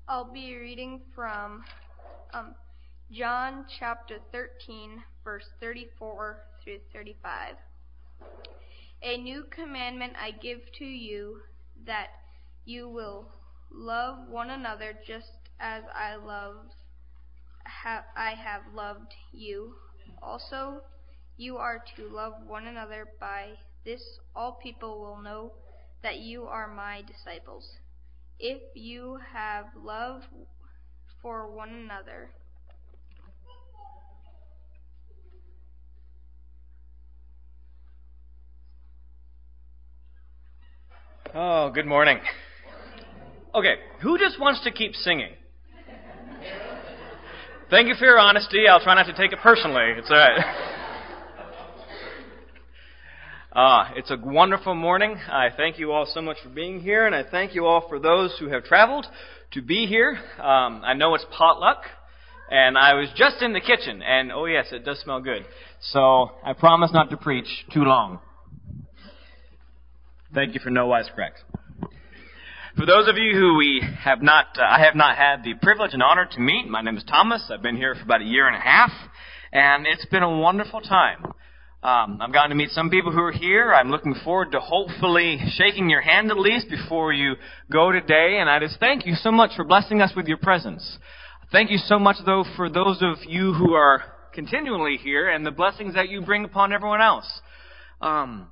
I'll be reading from John chapter 13, verse 34 through 35. A new commandment I give to you, that you will love one another just as I have loved you. Also, you are to love one another. By this all people will know that you are my disciples, if you have love for one another. Oh, good morning. Okay, who just wants to keep singing? Thank you for your honesty. I'll try not to take it personally. It's all right. It's a wonderful morning. I thank you all so much for being here, and I thank you all for those who have traveled to be here. I know it's potluck, and I was just in the kitchen, and oh yes, it does smell good. So I promise not to preach too long. Thank you for no wisecracks. For those of you who I have not had the privilege and honor to meet, my name is Thomas. I've been here for about a year and a half, and it's been a wonderful time. I've gotten to meet some people who are here. I'm looking forward to hopefully shaking your hand at least before you go today, and I just thank you so much for blessing us with your presence. Thank you so much, though, for those of you who are continually here and the blessings that you bring upon everyone else. I'm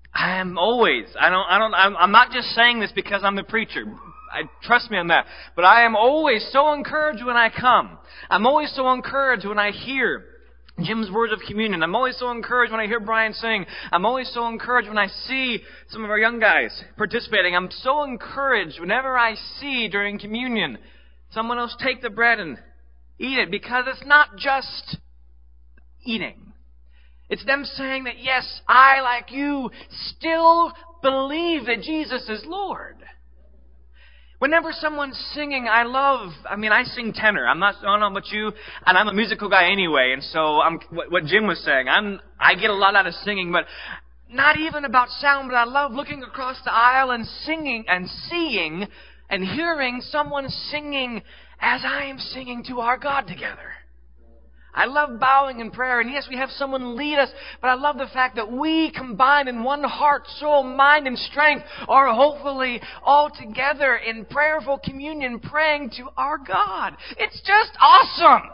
not just saying this because I'm the preacher. Trust me on that. But I am always so encouraged when I come. I'm always so encouraged when I hear Jim's words of communion. I'm always so encouraged when I hear Brian sing. I'm always so encouraged when I see some of our young guys participating. I'm so encouraged whenever I see during communion someone else take the bread and eat it, because it's not just eating. It's them saying that, yes, I, like you, still believe that Jesus is Lord. Whenever someone's singing, I sing tenor. I don't know about you, and I'm a musical guy anyway, and so what Jim was saying, I get a lot out of singing, but not even about sound, but I love looking across the aisle and singing and seeing and hearing someone singing as I am singing to our God together. I love bowing in prayer, and yes, we have someone lead us, but I love the fact that we combined in one heart, soul, mind, and strength are hopefully all together in prayerful communion praying to our God. It's just awesome!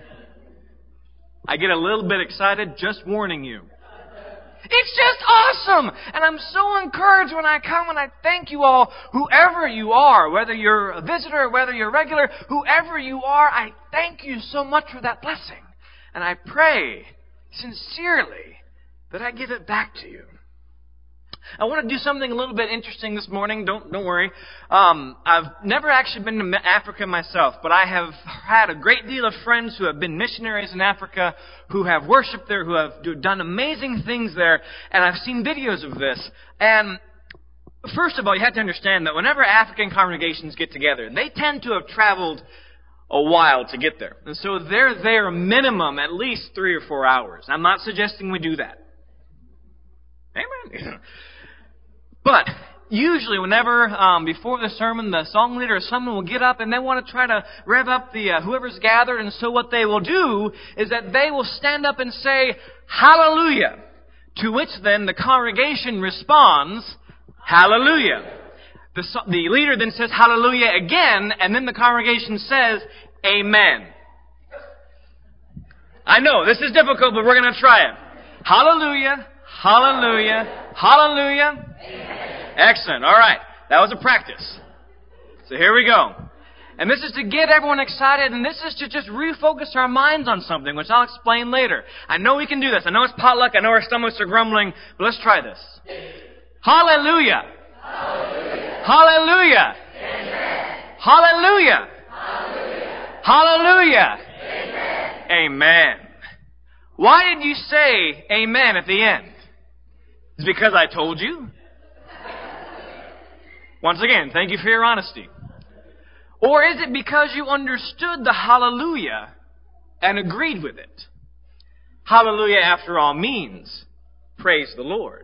I get a little bit excited, just warning you. It's just awesome! And I'm so encouraged when I come, and I thank you all, whoever you are, whether you're a visitor, whether you're regular, whoever you are, I thank you so much for that blessing. And I pray sincerely that I give it back to you. I want to do something a little bit interesting this morning. Don't worry. I've never actually been to Africa myself, but I have had a great deal of friends who have been missionaries in Africa, who have worshipped there, who have done amazing things there, and I've seen videos of this. And first of all, you have to understand that whenever African congregations get together, they tend to have traveled a while to get there. And so they're there a minimum at least 3 or 4 hours. I'm not suggesting we do that. Amen. But usually whenever, before the sermon, the song leader or someone will get up and they want to try to rev up the whoever's gathered. And so what they will do is that they will stand up and say, Hallelujah. To which then the congregation responds, Hallelujah. The leader then says Hallelujah again, and then the congregation says, Amen. I know, this is difficult, but we're going to try it. Hallelujah, Hallelujah, Hallelujah. Amen. Excellent. All right. That was a practice. So here we go. And this is to get everyone excited, and this is to just refocus our minds on something, which I'll explain later. I know we can do this. I know it's potluck. I know our stomachs are grumbling, but let's try this. Hallelujah. Hallelujah. Hallelujah. Amen. Hallelujah. Hallelujah. Hallelujah. Amen. Amen. Why did you say amen at the end? Is it because I told you? Once again, thank you for your honesty. Or is it because you understood the hallelujah and agreed with it? Hallelujah, after all, means praise the Lord.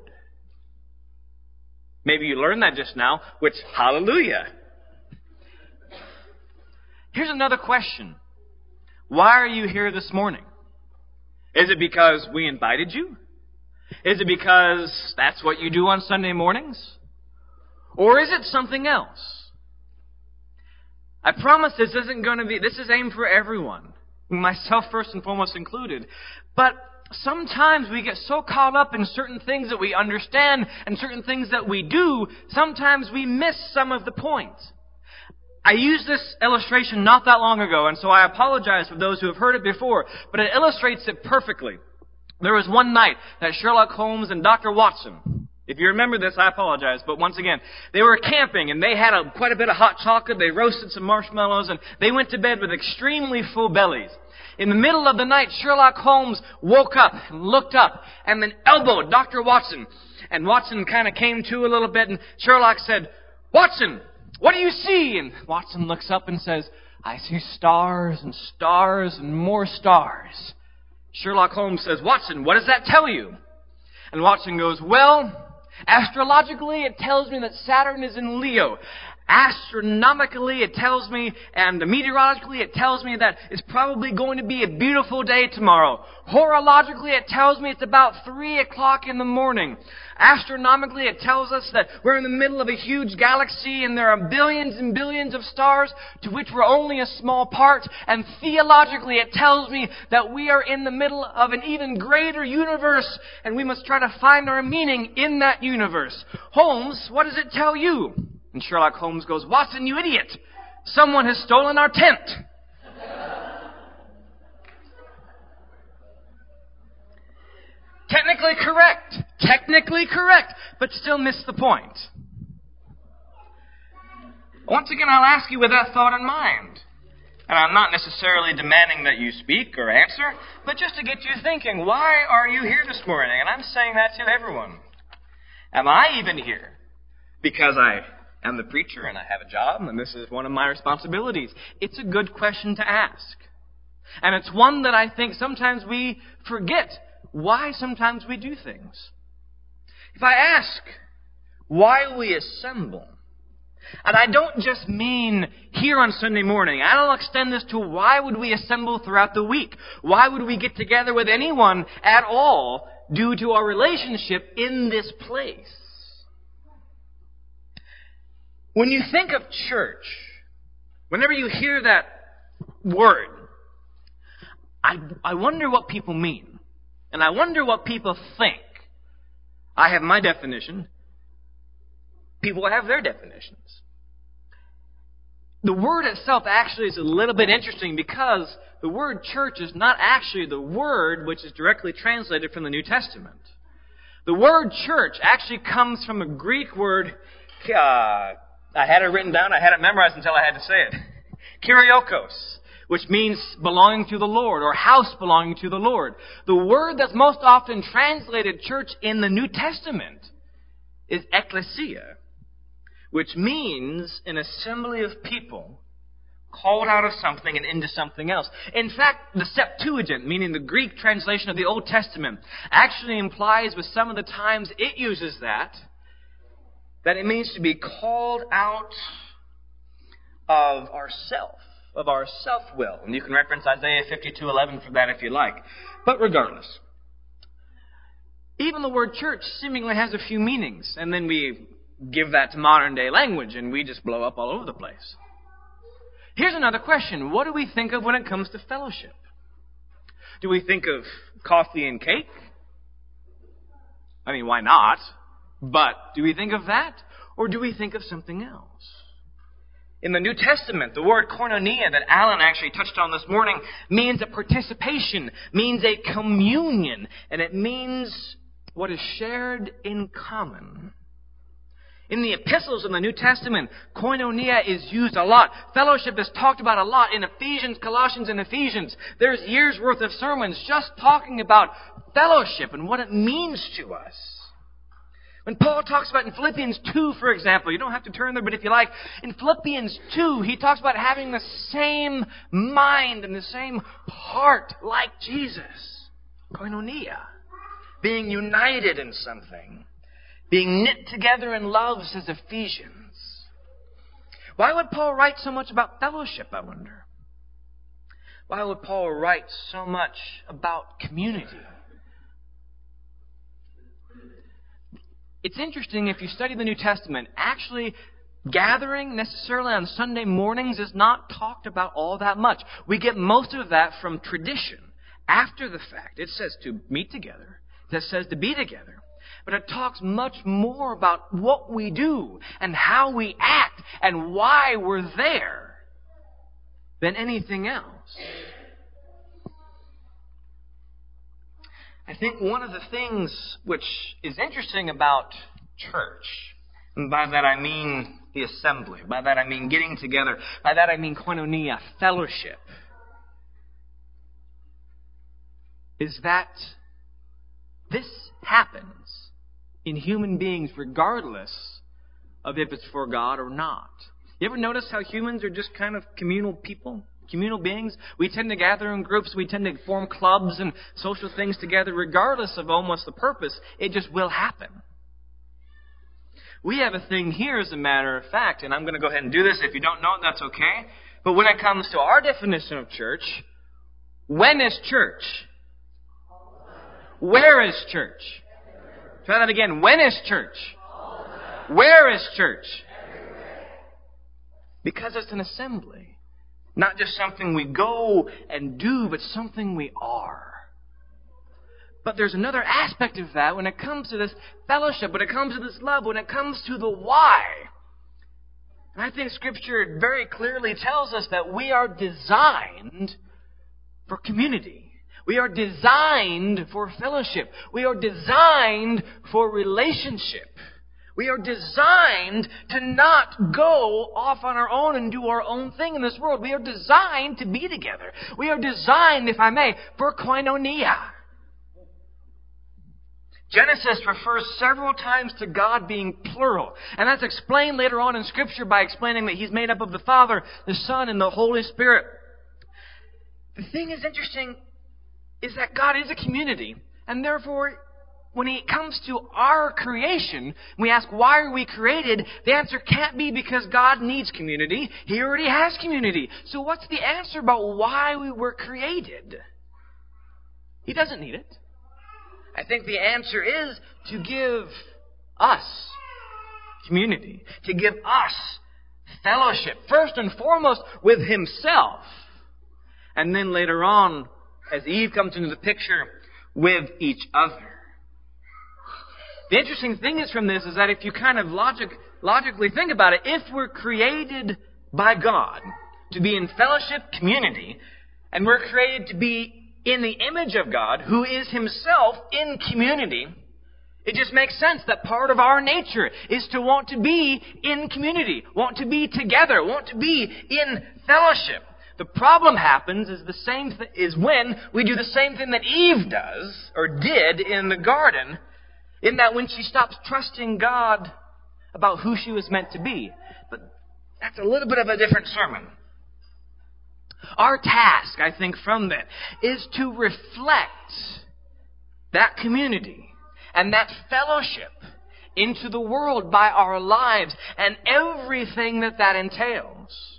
Maybe you learned that just now, which hallelujah. Here's another question. Why are you here this morning? Is it because we invited you? Is it because that's what you do on Sunday mornings? Or is it something else? I promise this is aimed for everyone, myself first and foremost included. But sometimes we get so caught up in certain things that we understand and certain things that we do, sometimes we miss some of the point. I used this illustration not that long ago, and so I apologize for those who have heard it before, but it illustrates it perfectly. There was one night that Sherlock Holmes and Dr. Watson, if you remember this, I apologize, but once again, they were camping and they had quite a bit of hot chocolate, they roasted some marshmallows, and they went to bed with extremely full bellies. In the middle of the night, Sherlock Holmes woke up and looked up and then elbowed Dr. Watson. And Watson kind of came to a little bit, and Sherlock said, "Watson, what do you see?" And Watson looks up and says, "I see stars and stars and more stars." Sherlock Holmes says, "Watson, what does that tell you?" And Watson goes, "Well, astrologically it tells me that Saturn is in Leo. Astronomically it tells me, and meteorologically it tells me that it's probably going to be a beautiful day tomorrow. Horologically it tells me it's about 3 o'clock in the morning. Astronomically it tells us that we're in the middle of a huge galaxy and there are billions and billions of stars to which we're only a small part. And theologically it tells me that we are in the middle of an even greater universe and we must try to find our meaning in that universe. Holmes, what does it tell you?" And Sherlock Holmes goes, "Watson, you idiot! Someone has stolen our tent." Technically correct, but still missed the point. Once again, I'll ask you with that thought in mind. And I'm not necessarily demanding that you speak or answer, but just to get you thinking, why are you here this morning? And I'm saying that to everyone. Am I even here because I am the preacher and I have a job and this is one of my responsibilities? It's a good question to ask. And it's one that I think sometimes we forget why sometimes we do things. If I ask why we assemble, and I don't just mean here on Sunday morning, I'll extend this to why would we assemble throughout the week? Why would we get together with anyone at all due to our relationship in this place? When you think of church, whenever you hear that word, I wonder what people mean. And I wonder what people think. I have my definition. People have their definitions. The word itself actually is a little bit interesting because the word church is not actually the word which is directly translated from the New Testament. The word church actually comes from a Greek word, I had it written down, I had it memorized until I had to say it. Kyriakos, which means belonging to the Lord, or house belonging to the Lord. The word that's most often translated church in the New Testament is ekklesia, which means an assembly of people called out of something and into something else. In fact, the Septuagint, meaning the Greek translation of the Old Testament, actually implies with some of the times it uses that it means to be called out of ourself, of our self-will. And you can reference Isaiah 52:11 for that if you like. But regardless, even the word church seemingly has a few meanings, and then we give that to modern day language and we just blow up all over the place. Here's another question. What do we think of when it comes to fellowship? Do we think of coffee and cake? I mean, why not? But do we think of that? Or do we think of something else? In the New Testament, the word koinonia that Alan actually touched on this morning means a participation, means a communion, and it means what is shared in common. In the epistles in the New Testament, koinonia is used a lot. Fellowship is talked about a lot in Ephesians, Colossians, and Ephesians. There's years' worth of sermons just talking about fellowship and what it means to us. When Paul talks about in Philippians 2, for example, you don't have to turn there, but if you like, in Philippians 2, he talks about having the same mind and the same heart like Jesus. Koinonia. Being united in something. Being knit together in love, says Ephesians. Why would Paul write so much about fellowship, I wonder? Why would Paul write so much about community? It's interesting, if you study the New Testament, actually gathering necessarily on Sunday mornings is not talked about all that much. We get most of that from tradition. After the fact, it says to meet together. It says to be together. But it talks much more about what we do and how we act and why we're there than anything else. I think one of the things which is interesting about church, and by that I mean the assembly, by that I mean getting together, by that I mean koinonia, fellowship, is that this happens in human beings regardless of if it's for God or not. You ever notice how humans are just kind of communal people? Communal beings? We tend to gather in groups. We tend to form clubs and social things together regardless of almost the purpose. It just will happen. We have a thing here, as a matter of fact, and I'm going to go ahead and do this. If you don't know it, that's okay. But when it comes to our definition of church, when is church? Where is church? Try that again. When is church? Where is church? Because it's an assembly. Not just something we go and do, but something we are. But there's another aspect of that when it comes to this fellowship, when it comes to this love, when it comes to the why. And I think Scripture very clearly tells us that we are designed for community. We are designed for fellowship. We are designed for relationship. We are designed to not go off on our own and do our own thing in this world. We are designed to be together. We are designed, if I may, for koinonia. Genesis refers several times to God being plural. And that's explained later on in Scripture by explaining that He's made up of the Father, the Son, and the Holy Spirit. The thing is interesting is that God is a community. And therefore, when it comes to our creation, we ask, why are we created? The answer can't be because God needs community. He already has community. So what's the answer about why we were created? He doesn't need it. I think the answer is to give us community, to give us fellowship, first and foremost with Himself. And then later on, as Eve comes into the picture, with each other. The interesting thing is from this is that if you kind of logically think about it, if we're created by God to be in fellowship, community, and we're created to be in the image of God, who is Himself in community, it just makes sense that part of our nature is to want to be in community, want to be together, want to be in fellowship. The problem happens is when we do the same thing that Eve does, or did in the garden, in that when she stops trusting God about who she was meant to be. But that's a little bit of a different sermon. Our task, I think, from that is to reflect that community and that fellowship into the world by our lives and everything that entails.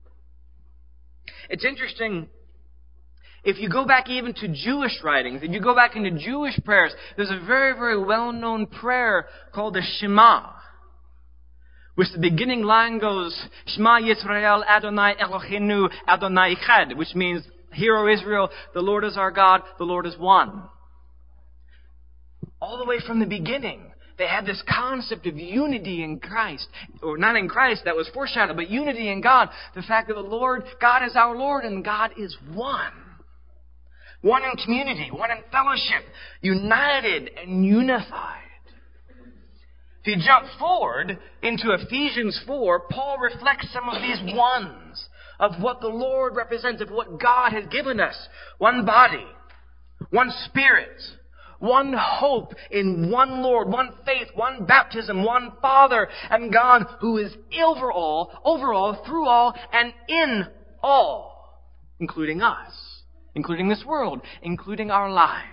It's interesting. If you go back even to Jewish writings, if you go back into Jewish prayers, there's a very, very well-known prayer called the Shema, which the beginning line goes, Shema Yisrael Adonai Eloheinu Adonai Echad, which means, Hear, O Israel, the Lord is our God, the Lord is one. All the way from the beginning, they had this concept of unity in Christ. Or not in Christ, that was foreshadowed, but unity in God. The fact that the Lord, God is our Lord, and God is one. One in community, one in fellowship, united and unified. If you jump forward into Ephesians 4, Paul reflects some of these ones of what the Lord represents, of what God has given us. One body, one Spirit, one hope in one Lord, one faith, one baptism, one Father, and God who is over all, through all, and in all, including us. Including this world, including our lives.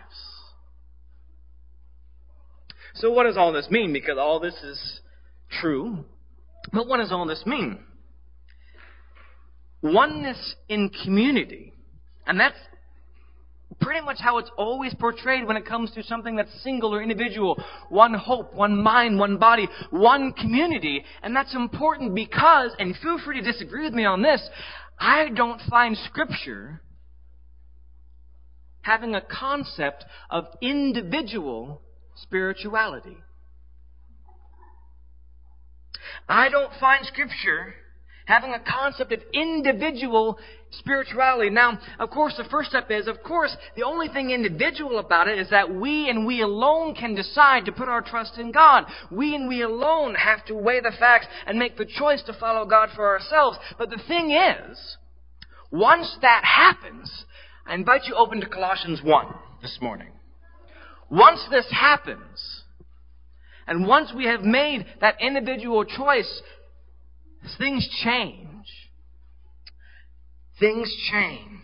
So what does all this mean? Because all this is true. But what does all this mean? oneness in community. And that's pretty much how it's always portrayed when it comes to something that's single or individual. One hope, one mind, one body, one community. And that's important because, and feel free to disagree with me on this, I don't find Scripture having a concept of individual spirituality. I don't find Scripture having a concept of individual spirituality. Now, of course, the first step is, the only thing individual about it is that we and we alone can decide to put our trust in God. We and we alone have to weigh the facts and make the choice to follow God for ourselves. But the thing is, once that happens, I invite you open to Colossians 1 this morning. Once this happens, and once we have made that individual choice, things change. Things change.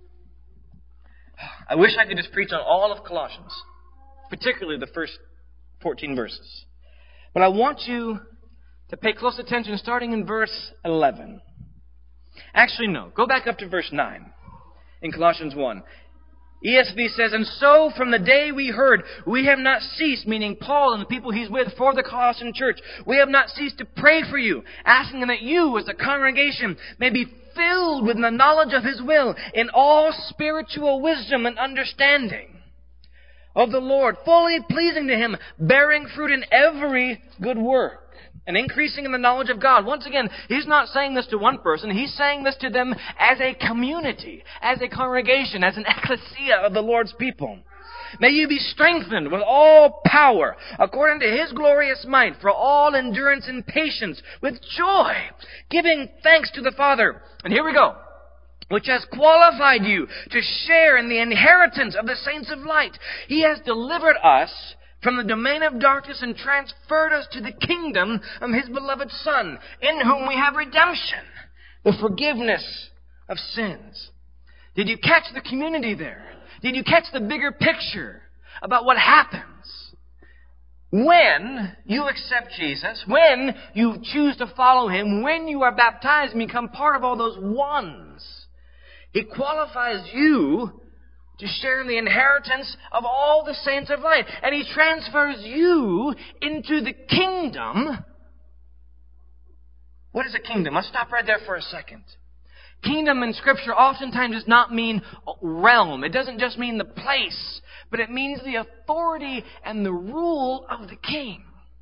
I wish I could just preach on all of Colossians, particularly the first 14 verses. But I want you to pay close attention starting in verse 11. Actually, no. Go back up to verse 9 in Colossians 1. ESV says, "And so from the day we heard, we have not ceased," meaning Paul and the people he's with for the Colossian church, "we have not ceased to pray for you, asking that you as a congregation may be filled with the knowledge of His will in all spiritual wisdom and understanding of the Lord, fully pleasing to Him, bearing fruit in every good work, and increasing in the knowledge of God." Once again, he's not saying this to one person. He's saying this to them as a community, as a congregation, as an ecclesia of the Lord's people. "May you be strengthened with all power, according to His glorious might, for all endurance and patience, with joy, giving thanks to the Father." And here we go. "Which has qualified you to share in the inheritance of the saints of light. He has delivered us from the domain of darkness and transferred us to the kingdom of His beloved Son, in whom we have redemption, the forgiveness of sins." Did you catch the community there? Did you catch the bigger picture about what happens when you accept Jesus, when you choose to follow Him, when you are baptized and become part of all those ones? He qualifies you to share in the inheritance of all the saints of light. And He transfers you into the kingdom. What is a kingdom? Let's stop right there for a second. Kingdom in Scripture oftentimes does not mean realm. It doesn't just mean the place, but it means the authority and the rule of the king.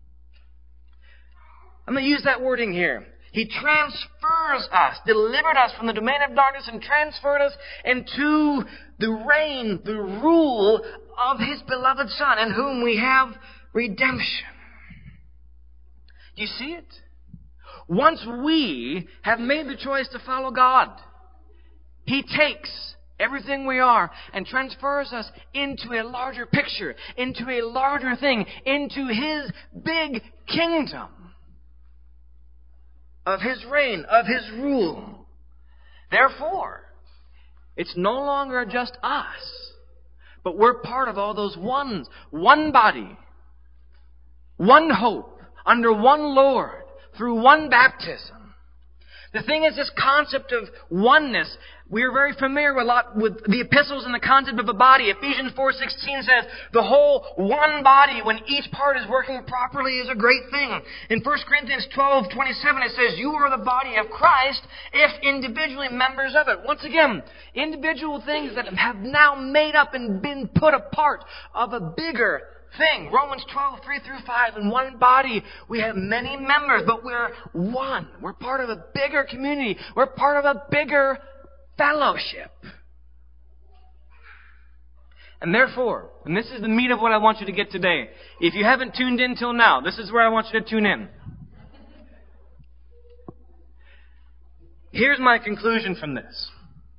I'm going to use that wording here. He transfers us, delivered us from the domain of darkness and transferred us into the reign, the rule of His beloved Son, in whom we have redemption. Do you see it? Once we have made the choice to follow God, He takes everything we are and transfers us into a larger picture, into a larger thing, into His big kingdom of His reign, of His rule. Therefore, it's no longer just us, but we're part of all those ones. One body, one hope, under one Lord, through one baptism. The thing is, this concept of oneness, we're very familiar with the epistles and the concept of a body. Ephesians 4:16 says, "The whole one body, when each part is working properly, is a great thing." In 1 Corinthians 12:27 it says, "You are the body of Christ, if individually members of it." Once again, individual things that have now made up and been put apart of a bigger thing. Romans 12:3-5. In one body, we have many members, but we're one. We're part of a bigger community. We're part of a bigger fellowship. And therefore, and this is the meat of what I want you to get today. If you haven't tuned in till now, this is where I want you to tune in. Here's my conclusion from this.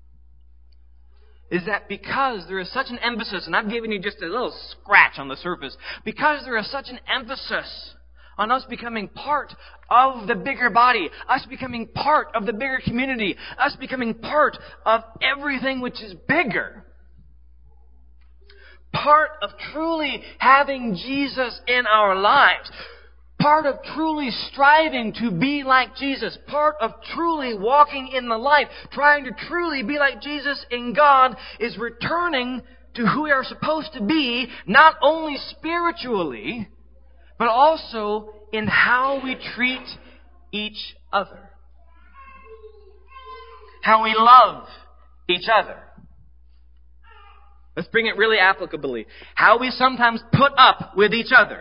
Is that because there is such an emphasis, and I've given you just a little scratch on the surface, because there is such an emphasis on us becoming part of the bigger body, us becoming part of the bigger community, us becoming part of everything which is bigger, part of truly having Jesus in our lives, Part of truly striving to be like Jesus, part of truly walking in the light, trying to truly be like Jesus in God, is returning to who we are supposed to be, not only spiritually, but also in how we treat each other. How we love each other. Let's bring it really applicably. How we sometimes put up with each other.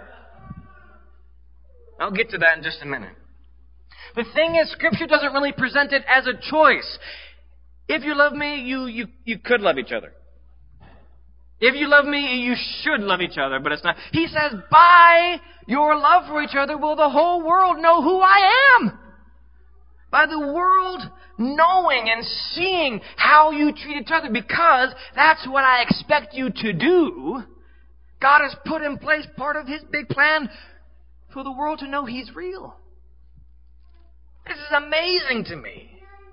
I'll get to that in just a minute. The thing is, Scripture doesn't really present it as a choice. If you love me, you could love each other. If you love me, you should love each other, but it's not. He says, by your love for each other will the whole world know who I am. By the world knowing and seeing how you treat each other, because that's what I expect you to do. God has put in place part of His big plan for the world to know He's real. This is amazing to me.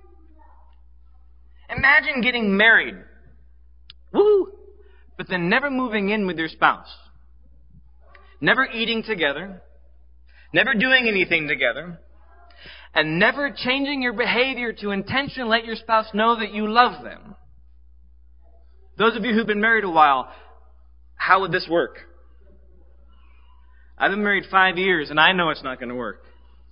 Imagine getting married. Woo! But then never moving in with your spouse. Never eating together. Never doing anything together. And never changing your behavior to intentionally let your spouse know that you love them. Those of you who've been married a while, how would this work? I've been married 5 years and I know it's not going to work.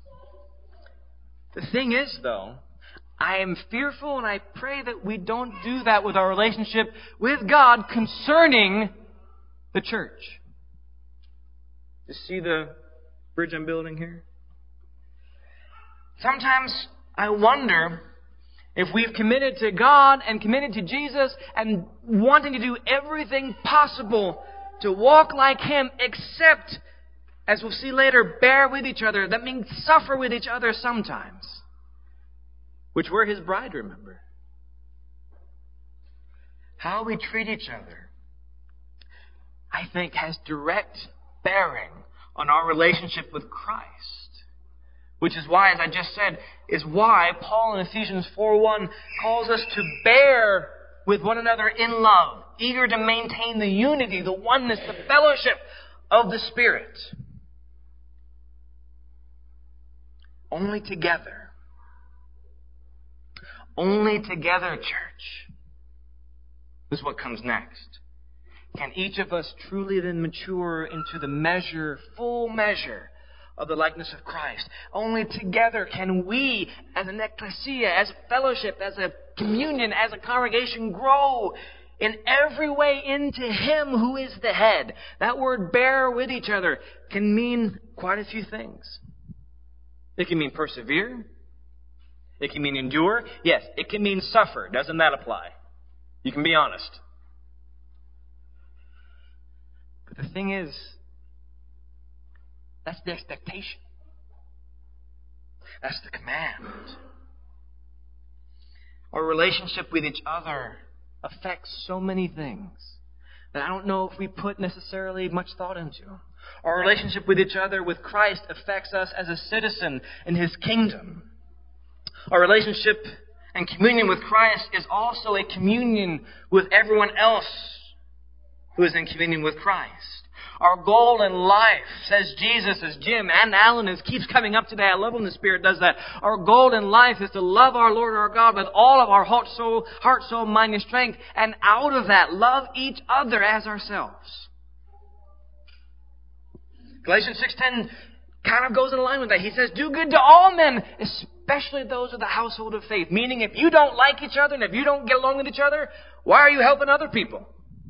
The thing is, though, I am fearful and I pray that we don't do that with our relationship with God concerning the church. You see the bridge I'm building here? Sometimes I wonder if we've committed to God and committed to Jesus and wanting to do everything possible to walk like Him, except, as we'll see later, bear with each other. That means suffer with each other sometimes. Which we're His bride, remember. How we treat each other, I think, has direct bearing on our relationship with Christ. Which is why, as I just said, is why Paul in Ephesians 4:1 calls us to bear with one another in love, eager to maintain the unity, the oneness, the fellowship of the Spirit. Only together, church, is what comes next. Can each of us truly then mature into the measure, full measure, of the likeness of Christ? Only together can we, as an ecclesia, as a fellowship, as a communion, as a congregation, grow in every way into Him who is the head. That word bear with each other can mean quite a few things. It can mean persevere. It can mean endure. Yes, it can mean suffer. Doesn't that apply? You can be honest. But the thing is, that's the expectation. That's the command. Our relationship with each other affects so many things that I don't know if we put necessarily much thought into. Our relationship with each other, with Christ, affects us as a citizen in His kingdom. Our relationship and communion with Christ is also a communion with everyone else who is in communion with Christ. Our goal in life, says Jesus, as Jim and Alan keeps coming up today. I love when the Spirit does that. Our goal in life is to love our Lord our God with all of our heart, soul, mind, and strength. And out of that, love each other as ourselves. Galatians 6:10 kind of goes in line with that. He says, do good to all men, especially those of the household of faith. Meaning, if you don't like each other and if you don't get along with each other, why are you helping other people?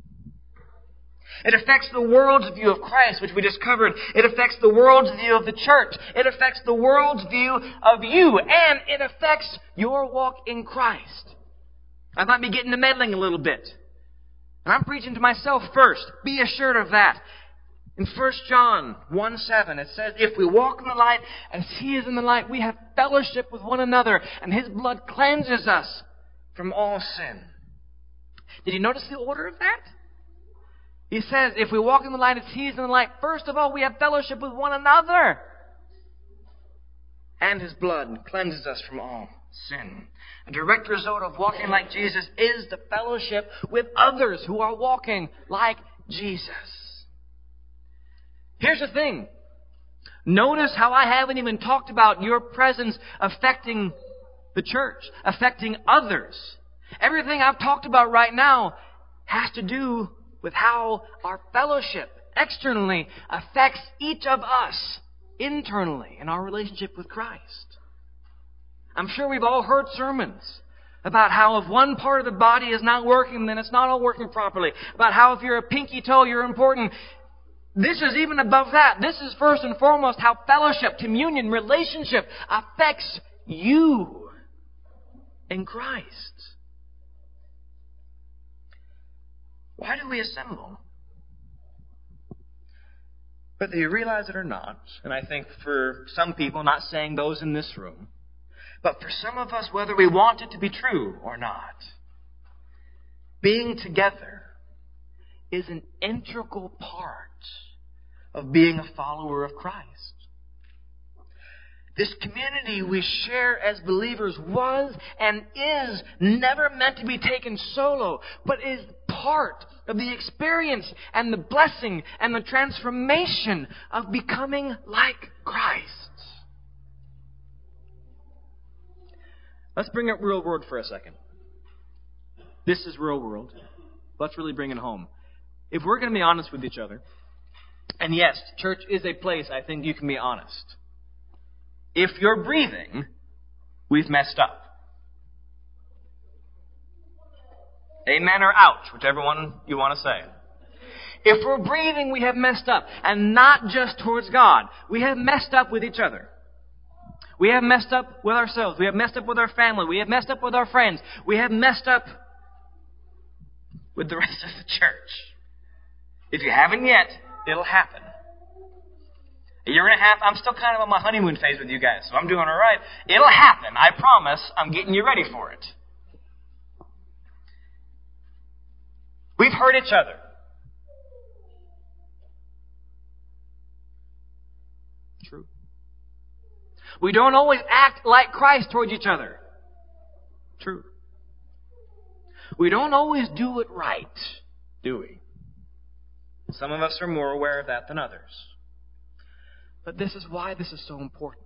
It affects the world's view of Christ, which we just covered. It affects the world's view of the church. It affects the world's view of you. And it affects your walk in Christ. I might be getting to meddling a little bit. And I'm preaching to myself first. Be assured of that. In 1 John 1:7, it says, if we walk in the light as He is in the light, we have fellowship with one another, and His blood cleanses us from all sin. Did you notice the order of that? He says, if we walk in the light as He is in the light, first of all, we have fellowship with one another. And His blood cleanses us from all sin. A direct result of walking like Jesus is the fellowship with others who are walking like Jesus. Here's the thing. Notice how I haven't even talked about your presence affecting the church, affecting others. Everything I've talked about right now has to do with how our fellowship externally affects each of us internally in our relationship with Christ. I'm sure we've all heard sermons about how if one part of the body is not working, then it's not all working properly. About how if you're a pinky toe, you're important. This is even above that. This is first and foremost how fellowship, communion, relationship affects you in Christ. Why do we assemble? Whether you realize it or not, and I think for some people, not saying those in this room, but for some of us, whether we want it to be true or not, being together is an integral part of being a follower of Christ. This community we share as believers was and is never meant to be taken solo, but is part of the experience and the blessing and the transformation of becoming like Christ. Let's bring up real world for a second. This is real world. Let's really bring it home. If we're going to be honest with each other, and yes, church is a place I think you can be honest. If you're breathing, we've messed up. Amen or ouch, whichever one you want to say. If we're breathing, we have messed up. And not just towards God. We have messed up with each other. We have messed up with ourselves. We have messed up with our family. We have messed up with our friends. We have messed up with the rest of the church. If you haven't yet, it'll happen. A year and a half, I'm still kind of on my honeymoon phase with you guys, so I'm doing all right. It'll happen. I promise. I'm getting you ready for it. We've hurt each other. True. We don't always act like Christ towards each other. True. We don't always do it right, do we? Some of us are more aware of that than others. But this is why this is so important.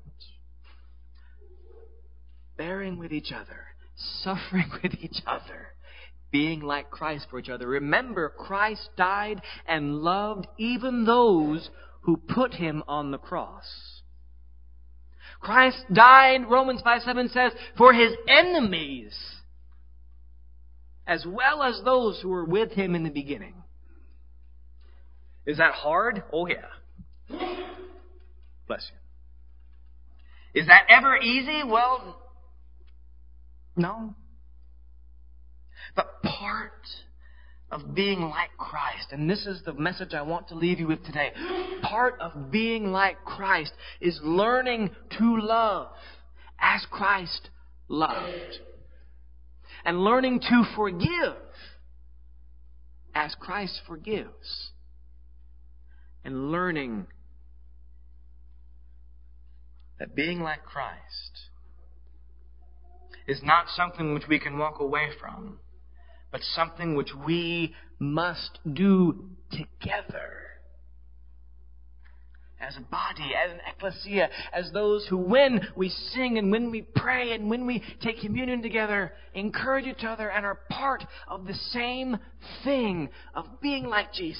Bearing with each other, suffering with each other, being like Christ for each other. Remember, Christ died and loved even those who put him on the cross. Christ died, Romans 5:7 says, for his enemies, as well as those who were with him in the beginning. Is that hard? Oh, yeah. Bless you. Is that ever easy? Well, no. But part of being like Christ, and this is the message I want to leave you with today, part of being like Christ is learning to love as Christ loved. And learning to forgive as Christ forgives. And learning that being like Christ is not something which we can walk away from, but something which we must do together. As a body, as an ecclesia, as those who, when we sing and when we pray and when we take communion together, encourage each other and are part of the same thing of being like Jesus.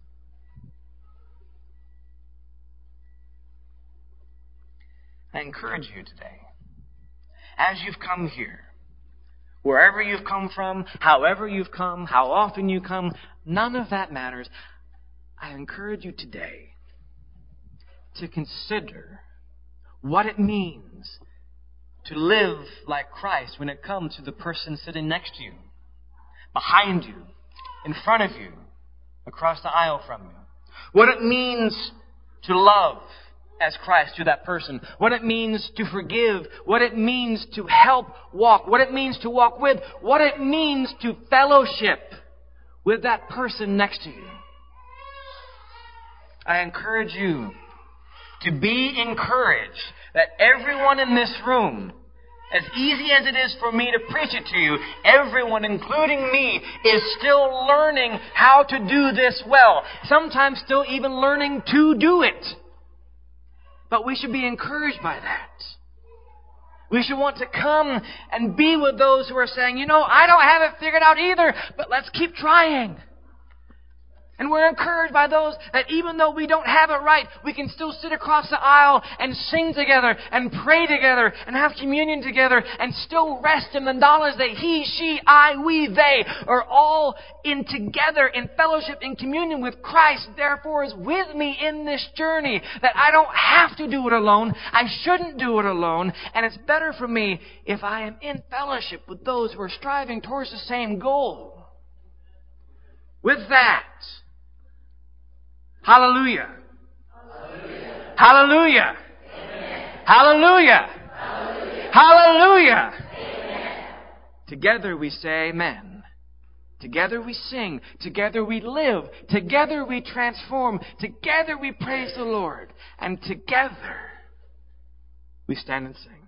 I encourage you today, as you've come here, wherever you've come from, however you've come, how often you come, none of that matters. I encourage you today to consider what it means to live like Christ when it comes to the person sitting next to you, behind you, in front of you, across the aisle from you. What it means to love as Christ to that person. What it means to forgive. What it means to help walk. What it means to walk with. What it means to fellowship with that person next to you. I encourage you to be encouraged that everyone in this room, as easy as it is for me to preach it to you, everyone, including me, is still learning how to do this well. Sometimes still even learning to do it. But we should be encouraged by that. We should want to come and be with those who are saying, I don't have it figured out either, but let's keep trying. And we're encouraged by those that even though we don't have it right, we can still sit across the aisle and sing together and pray together and have communion together and still rest in the knowledge that he, she, I, we, they are all in together in fellowship, in communion with Christ, therefore is with me in this journey. That I don't have to do it alone. I shouldn't do it alone. And it's better for me if I am in fellowship with those who are striving towards the same goal. With that, hallelujah. Hallelujah. Hallelujah. Amen. Hallelujah. Hallelujah. Hallelujah. Amen. Together we say amen. Together we sing. Together we live. Together we transform. Together we praise the Lord. And together we stand and sing.